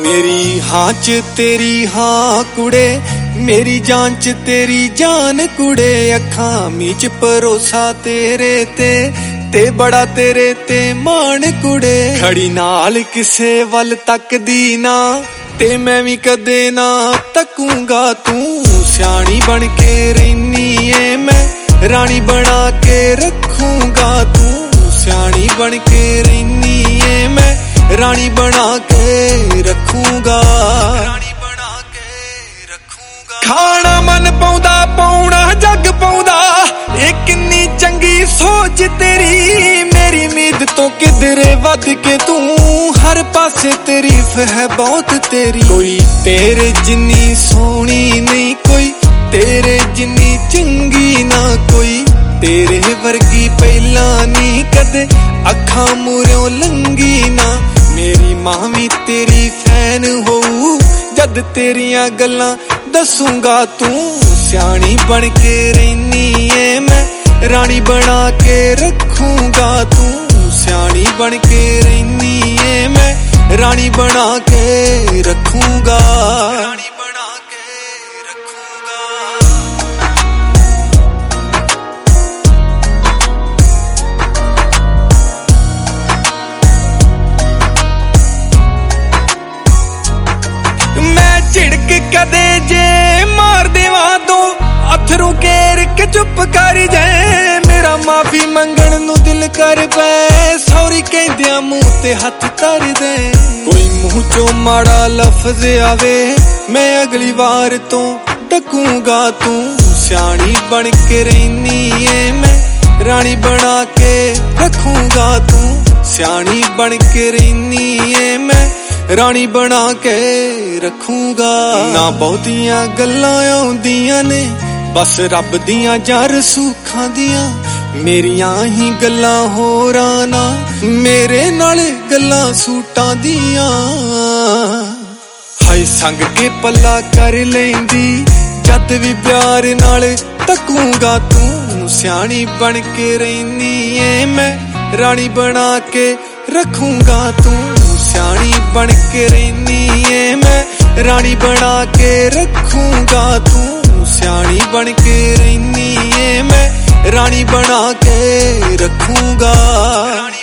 मेरी हाँ च तेरी हाँ कुड़े, मेरी जान च तेरी जान कुड़े। अखां मीच भरोसा तेरे ते बड़ा तेरे ते मान कुड़े। खड़ी नाल किसे वल तकदी ना, ते मैं भी कदे ना तकूंगा। तू स्याणी बन के रहनी है, मैं रानी बना के रखूंगा। तू स्याणी बन के रहनी है, मैं रानी बना के रखूंगा। खाना मन पाउंदा पाउना जग पाउंदा, ये किन्नी चंगी सोच तेरी। मेरी उम्मीद तो किधरे वध के तू, हर पासे तारीफ है बहुत तेरी। कोई तेरे जिन्नी सोहनी नहीं, कोई तेरे जिन्नी चंगी ना कोई। तेरे वर्गी पहला नहीं कदे अखां मूरों लंगी ना। मेरी मां भी तेरी फैन होऊ, जद तेरियां गल्लां दसूंगा। तू स्याणी बन के रहनी है, मैं रानी बना के रखूंगा। तू स्याणी बन के रहनी है, मैं रानी बना के रखूंगा। झिड़क कदे जे मार देवा दो, अथरू केर के चुप कर जाए। मेरा माफी मंगण नू दिल कर पै, सॉरी कहंदियां मुंह ते हथ धर दे। कोई मुंह चो माड़ा लफ्ज आवे, मैं अगली बार तो डकूंगा। तू स्याणी बन के रहनी है, मैं रानी बना के रखूंगा। तू स्याणी बन के रहनी है, मैं रानी बना के रखूंगा। ना बहुतियां गल्लां आउंदियां ने, बस रब दियां जर सुखां दियां। मेरियां ही गल्लां होरां ना, मेरे नाल गल्लां सूटां दियां। हाय संग के पल्ला कर लैंदी, जद भी प्यार नाल तकूंगा। तू स्याणी बन के रहनी है, मैं रानी बना के रखूंगा। तू स्याणी बन के रहनी है, मैं रानी बना के रखूंगा। तू स्याणी बन के रहनी है, मैं रानी बना के रखूंगा।